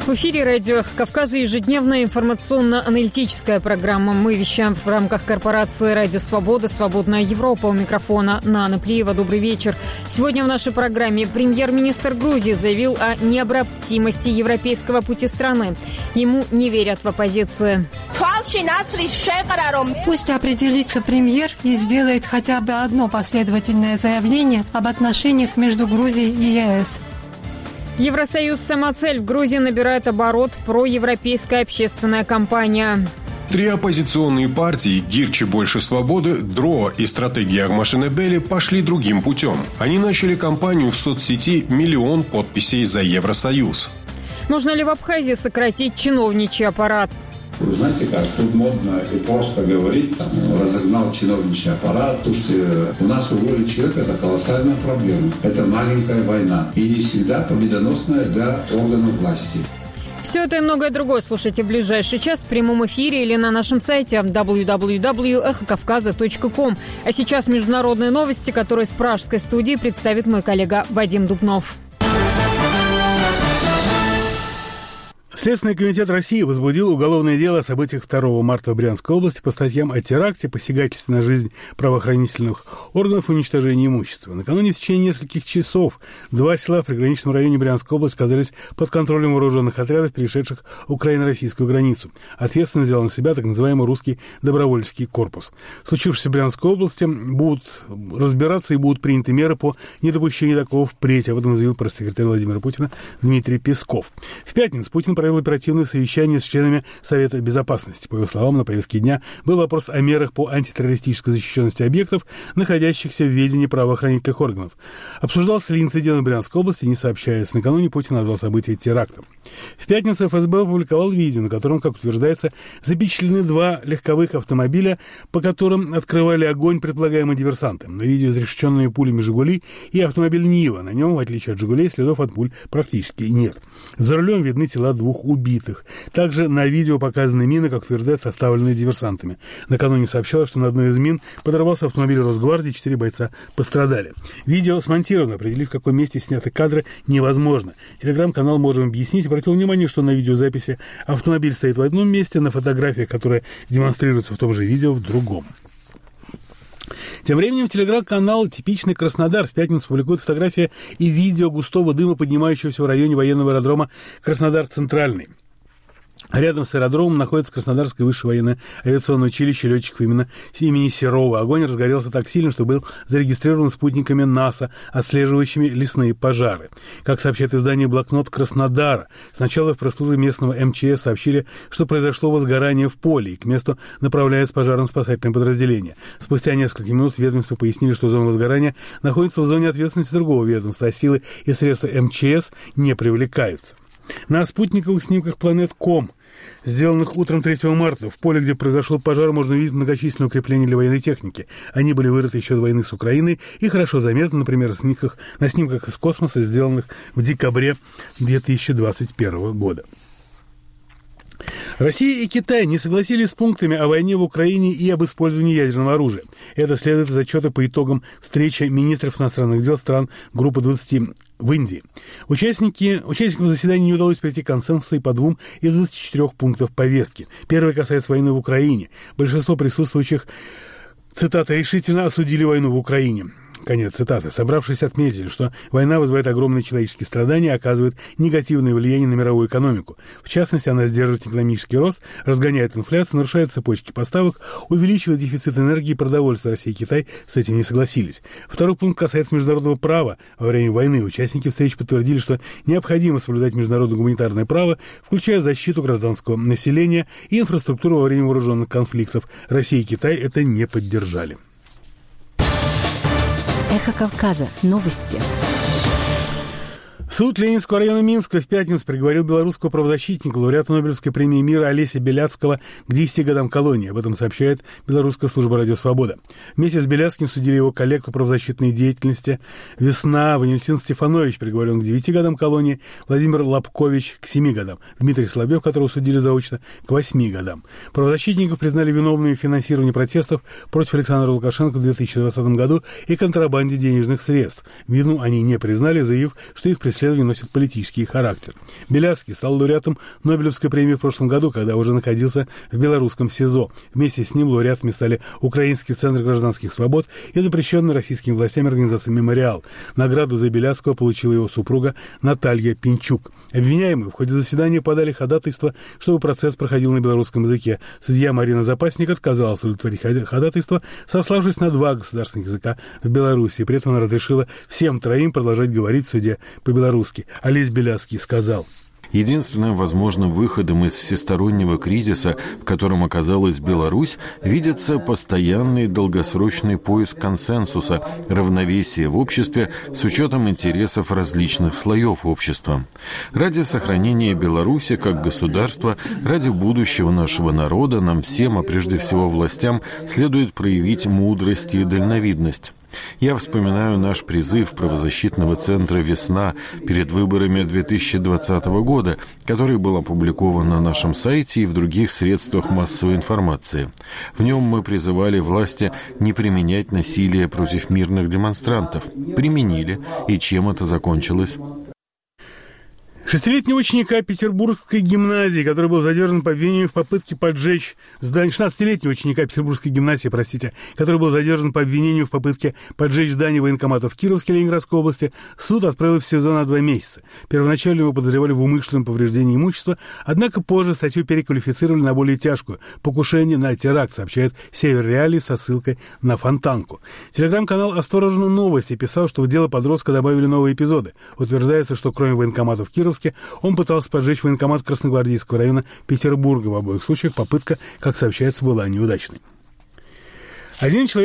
В эфире радио «Эхо Кавказа» ежедневная информационно-аналитическая программа. Мы вещаем в рамках корпорации «Радио Свобода», «Свободная Европа». У микрофона Нана Плиева. Добрый вечер. Сегодня в нашей программе премьер-министр Грузии заявил о необратимости европейского пути страны. Ему не верят в оппозиции. Пусть определится премьер и сделает хотя бы одно последовательное заявление об отношениях между Грузией и ЕС. Евросоюз «Самоцель» в Грузии набирает оборот. Проевропейская общественная кампания. Три оппозиционные партии «Гирчи. Больше свободы», «ДРО» и «Стратегия Агмашинебели» пошли другим путем. Они начали кампанию в соцсети «Миллион подписей за Евросоюз». Нужно ли в Абхазии сократить чиновничий аппарат? Вы знаете как, тут модно и просто говорить, разогнал чиновничий аппарат. Слушайте, у нас уволить человека – это колоссальная проблема. Это маленькая война. И не всегда победоносная для органов власти. Все это и многое другое слушайте в ближайший час в прямом эфире или на нашем сайте www.эхокавказа.ком. А сейчас международные новости, которые с пражской студии представит мой коллега Вадим Дубнов. Следственный комитет России возбудил уголовное дело о событиях 2 марта в Брянской области по статьям о теракте, посягательстве на жизнь правоохранительных органов и уничтожении имущества. Накануне в течение нескольких часов два села в приграничном районе Брянской области оказались под контролем вооруженных отрядов, перешедших украино-российскую границу. Ответственно взял на себя так называемый русский добровольческий корпус. Случившееся в Брянской области будут разбираться и будут приняты меры по недопущению такого впредь. Об этом заявил пресс-секретарь Владимира Путина Дмитрий Песков. В пятницу Путин провел оперативное совещание с членами Совета Безопасности. По его словам, на повестке дня был вопрос о мерах по антитеррористической защищенности объектов, находящихся в ведении правоохранительных органов. Обсуждался ли инцидент в Брянской области, не сообщаясь. Накануне Путин назвал событие терактом. В пятницу ФСБ опубликовал видео, на котором, как утверждается, запечатлены два легковых автомобиля, по которым открывали огонь предполагаемые диверсанты. На видео изрешеченными пулями «Жигули» и автомобиль «Нива». На нем, в отличие от «Жигулей», следов от пуль практически нет. За рулем видны тела двух убитых. Также на видео показаны мины, как утверждают, составленные диверсантами. Накануне сообщалось, что на одной из мин подорвался автомобиль Росгвардии, 4 бойца пострадали. Видео смонтировано, определив, в каком месте сняты кадры, невозможно. Телеграм-канал «Можем объяснить» обратил внимание, что на видеозаписи автомобиль стоит в одном месте, на фотографиях, которые демонстрируются в том же видео, в другом. Тем временем телеграм-канал «Типичный Краснодар» в пятницу публикует фотографии и видео густого дыма, поднимающегося в районе военного аэродрома Краснодар-Центральный. Рядом с аэродромом находится Краснодарское высшее военное авиационное училище летчиков имени Серова. Огонь разгорелся так сильно, что был зарегистрирован спутниками НАСА, отслеживающими лесные пожары. Как сообщает издание «Блокнот Краснодара», сначала в пресс-службе местного МЧС сообщили, что произошло возгорание в поле, и к месту направляется пожарно-спасательное подразделение. Спустя несколько минут в ведомстве пояснили, что зона возгорания находится в зоне ответственности другого ведомства, а силы и средства МЧС не привлекаются. На спутниковых снимках Planet.com, сделанных утром 3 марта, в поле, где произошел пожар, можно увидеть многочисленные укрепления для военной техники. Они были вырыты еще до войны с Украиной и хорошо заметны, например, на снимках из космоса, сделанных в декабре 2021 года. Россия и Китай не согласились с пунктами о войне в Украине и об использовании ядерного оружия. Это следует из отчета по итогам встречи министров иностранных дел стран Группы 20 в Индии. Участникам заседания не удалось прийти к консенсусу и по 2 из 24 пунктов повестки. Первый касается войны в Украине. Большинство присутствующих, цитата, решительно осудили войну в Украине. Конец цитаты. Собравшись, отметили, что война вызывает огромные человеческие страдания и оказывает негативное влияние на мировую экономику. В частности, она сдерживает экономический рост, разгоняет инфляцию, нарушает цепочки поставок, увеличивает дефицит энергии и продовольствия. Россия и Китай с этим не согласились. Второй пункт касается международного права. Во время войны участники встречи подтвердили, что необходимо соблюдать международное гуманитарное право, включая защиту гражданского населения и инфраструктуру во время вооруженных конфликтов. Россия и Китай это не поддержали. Эхо Кавказа. Новости. Суд Ленинского района Минска в пятницу приговорил белорусского правозащитника, лауреата Нобелевской премии мира Олеся Беляцкого к 10 годам колонии. Об этом сообщает белорусская служба «Радио Свобода». Вместе с Беляцким судили его коллег по правозащитной деятельности. Весна Ванильтин Стефанович приговорен к 9 годам колонии, Владимир Лобкович к 7 годам, Дмитрий Соловьев, которого судили заочно, к 8 годам. Правозащитников признали виновными в финансировании протестов против Александра Лукашенко в 2020 году и контрабанде денежных средств. Вину они не признали, заявив, что их преследуют преследования носят политический характер. Белявский стал лауреатом Нобелевской премии в прошлом году, когда уже находился в белорусском СИЗО. Вместе с ним лауреатами стали Украинский центр гражданских свобод и запрещенная российскими властями организация «Мемориал». Награду за Белявского получила его супруга Наталья Пинчук. Обвиняемые в ходе заседания подали ходатайство, чтобы процесс проходил на белорусском языке. Судья Марина Запасник отказалась удовлетворить ходатайство, сославшись на 2 государственных языка в Беларуси. При этом она разрешила всем троим продолжать говорить в суде по-белорусски. Олесь Белявский сказал: единственным возможным выходом из всестороннего кризиса, в котором оказалась Беларусь, видится постоянный долгосрочный поиск консенсуса, равновесия в обществе с учетом интересов различных слоев общества. Ради сохранения Беларуси как государства, ради будущего нашего народа, нам всем, а прежде всего властям, следует проявить мудрость и дальновидность. Я вспоминаю наш призыв правозащитного центра «Весна» перед выборами 2020 года, который был опубликован на нашем сайте и в других средствах массовой информации. В нем мы призывали власти не применять насилие против мирных демонстрантов. Применили. И чем это закончилось? 6-летнего ученика Петербургской гимназии, который был задержан по обвинению в попытке поджечь здание... 16-летнего ученика Петербургской гимназии, который был задержан по обвинению в попытке поджечь здание военкомата в Кировске Ленинградской области, суд отправил в СИЗО на 2 месяца. Первоначально его подозревали в умышленном повреждении имущества, однако позже статью переквалифицировали на более тяжкую – покушение на теракт, сообщает Север Реалии со ссылкой на Фонтанку. Телеграм-канал «Осторожно, новости» писал, что в дело подростка добавили новые эпизоды. Утверждается, что кроме военкомата в Кировске, он пытался поджечь военкомат Красногвардейского района Петербурга. В обоих случаях попытка, как сообщается, была неудачной. Один человек